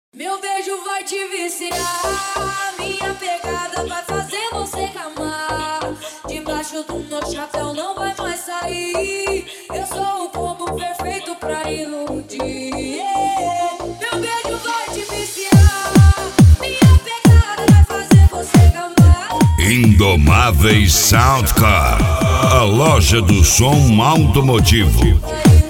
Meu beijo vai te viciar, minha pegada vai fazer você camar. Debaixo do meu chapéu não vai mais sair. Eu sou o combo perfeito pra iludir. Meu beijo vai te viciar, minha pegada vai fazer você camar. Indomáveis Soundcar, a loja do som automotivo.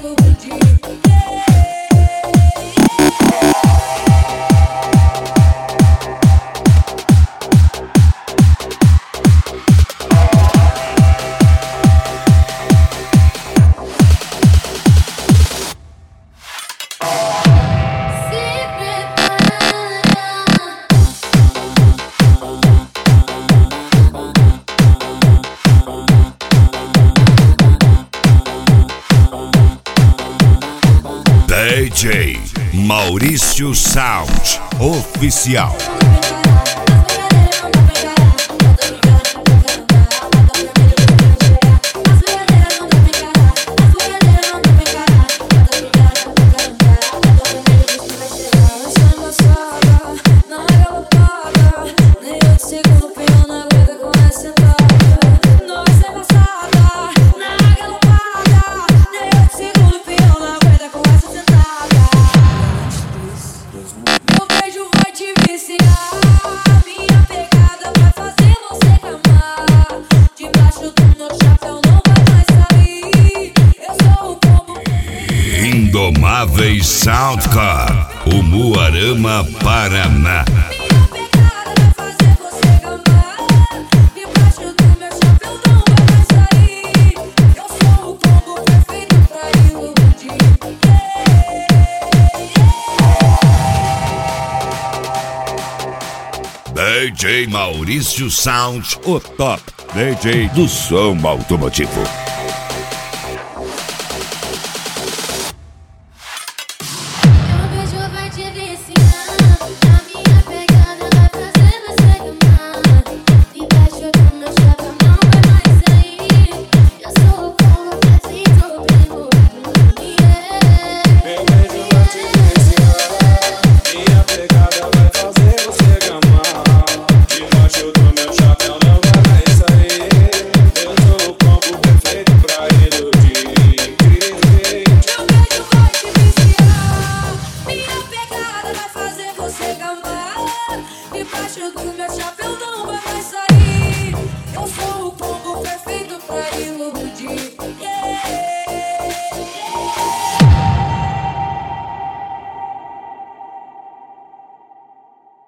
DJ Maurício Sound Oficial. Indomáveis Soundcar, Umuarama, Paraná. Minha pegada vai fazer você camar. Debaixo do meu chapéu não vai mais sair. Eu sou o combo perfeito pra iludir. DJ Maurício Sound, o top DJ do som automotivo.